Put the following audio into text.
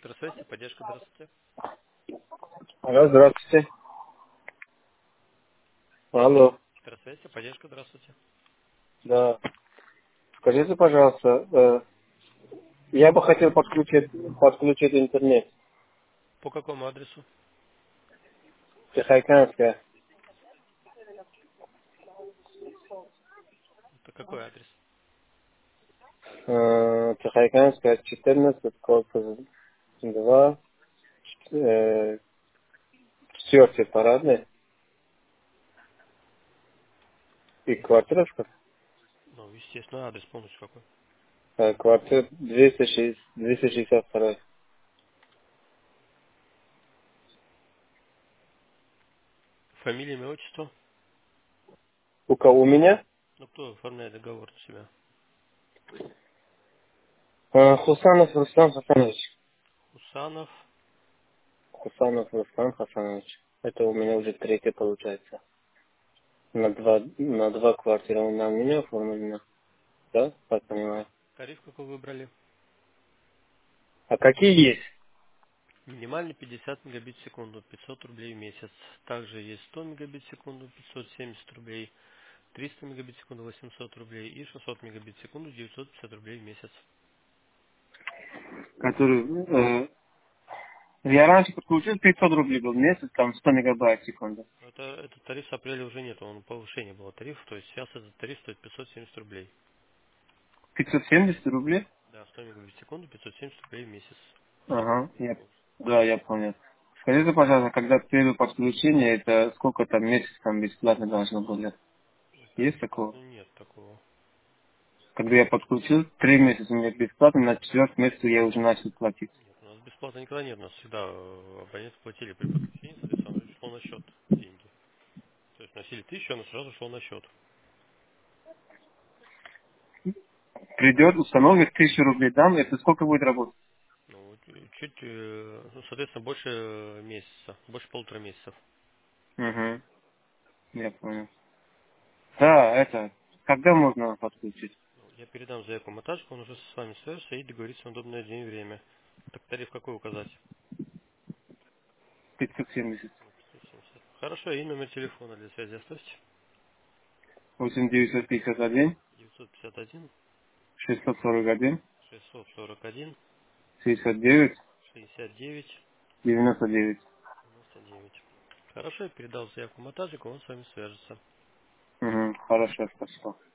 Электросвязь, поддержка, здравствуйте. Алло, здравствуйте. Алло, Электросвязь, поддержка, здравствуйте. да. Скажите, пожалуйста, я бы хотел подключить интернет. По какому адресу? Тихоокеанская. Это какой адрес? Тихоокеанская, 14, корпус 2, 4 парадный. И квартирушка. Ну, естественно, адрес полностью какой. Квартира 262. Фамилия, имя, отчество? У кого? У меня? Ну, кто оформляет договор на себя? Хусанов Руслан Хасанович. Усанов. Хусанов Руслан Хасанович. Это у меня уже третий получается. На два квартиры у меня оформлено. Да, так понимаю. Тариф какой выбрали? А какие есть? Минимальный 50 мегабит в секунду, 500 рублей в месяц. Также есть 100 мегабит в секунду, 570 рублей. 300 мегабит в секунду, 800 рублей. И 600 мегабит в секунду, 950 рублей в месяц. Который, я раньше подключил 500 рублей был в месяц, там 100 мегабайт в секунду. Этот тариф с апреля уже нет, он повышение было тарифа, то есть сейчас этот тариф стоит 570 рублей. 570 рублей? Да, 100 мегабит в секунду, 570 рублей в месяц. Сейчас Ага, изменения будут. да, я понял. Скажите, пожалуйста, когда первое подключение, это сколько там месяц там бесплатно должно быть? Это Есть такого? бесплатно нет такого. Когда я подключил, 3 месяца мне бесплатно, на 4 месяц я уже начал платить. Нет, у нас бесплатно никогда нет, у нас всегда абоненты платили при подключении, соответственно, оно шло на счет деньги. То есть носили 1000, оно сразу шло на счет. Придет, установит 1000 рублей, дам, это сколько будет работать? Ну, чуть, ну, соответственно, больше месяца, больше полутора месяцев. Угу, я понял. Да, это, когда можно подключить? Ну, я передам заявку монтажку, он уже с вами свяжется и договорится на удобное день и время. Так тариф какой указать? 570. 570. Хорошо, и номер телефона для связи оставьте. 8951 951 641 641 69 69 99. 99. Хорошо, я передал заявку монтажику, он с вами свяжется. Хорошо, спасибо.